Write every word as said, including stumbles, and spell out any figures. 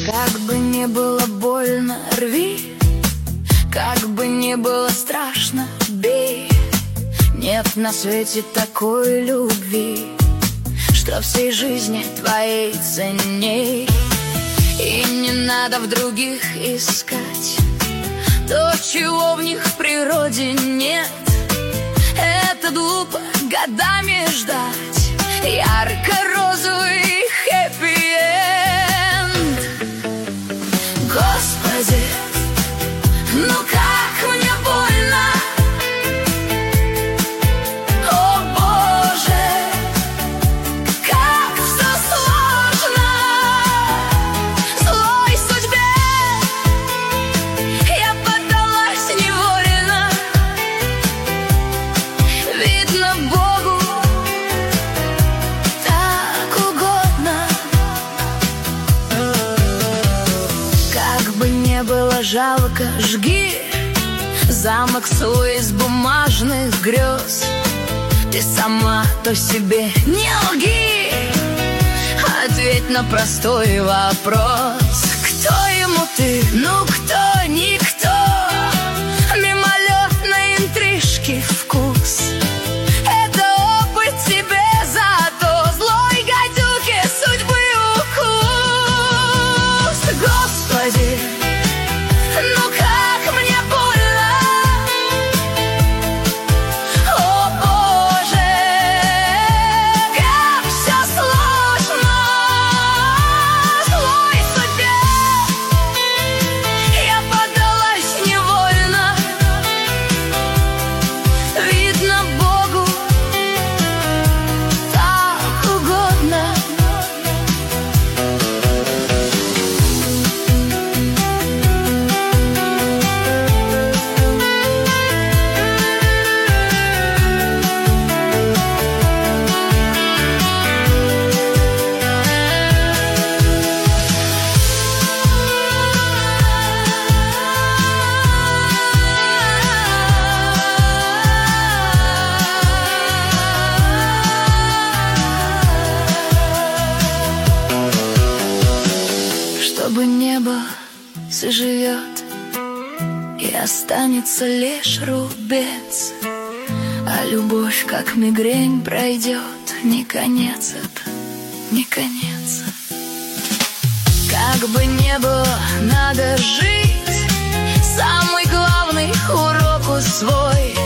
Как бы не было больно, рви, как бы не было страшно, бей. Нет на свете такой любви, что всей жизни твоей ценней. И не надо в других искать то, чего в них в природе нет. Это глупо годами ждать ярко-розовый хэппи-энд. Господи, ну как мне больно! О Боже, как все сложно! Злой судьбе я поддалась невольно. Видно, Богу так угодно. Как бы не было жалко, жги замок свой из бумажных грез. Ты сама то себе не лги, ответь на простой вопрос. Кто ему ты? Ну кто? Никто. Мимолетной интрижки вкус — это опыт тебе, зато злой гадюке судьбы укус. Господи, ну как мне больно! О Боже, как все сложно! Злой судьбе я поддалась невольно. Видно, Богу так угодно. Чтобы небо заживет и останется лишь рубец, а любовь, как мигрень, пройдет. Не конец это, не конец. Как бы не было, надо жить. Самый главный урок усвой: